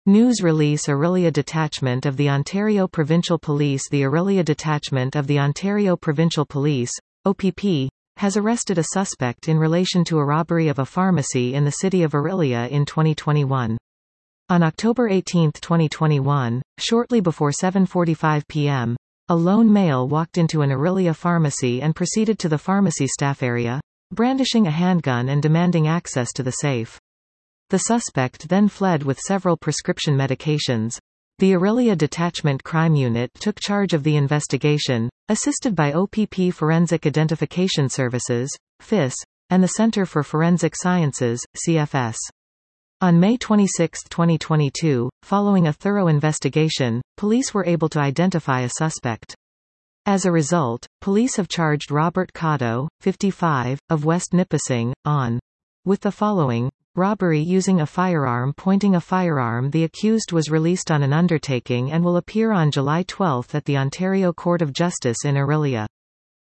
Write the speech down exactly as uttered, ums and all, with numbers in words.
News release Orillia Detachment of the Ontario Provincial Police. The Orillia Detachment of the Ontario Provincial Police, O P P, has arrested a suspect in relation to a robbery of a pharmacy in the city of Orillia in twenty twenty-one. On October eighteenth twenty twenty-one, shortly before seven forty-five p m, a lone male walked into an Orillia pharmacy and proceeded to the pharmacy staff area, brandishing a handgun and demanding access to the safe. The suspect then fled with several prescription medications. The Orillia Detachment Crime Unit took charge of the investigation, assisted by O P P Forensic Identification Services, F I S, and the Centre for Forensic Sciences, C F S. On May twenty-sixth twenty twenty-two, following a thorough investigation, police were able to identify a suspect. As a result, police have charged Robert Cotto, fifty-five, of West Nipissing, on with the following: robbery using a firearm. Pointing a firearm. The accused was released on an undertaking and will appear on July twelfth at the Ontario Court of Justice in Orillia.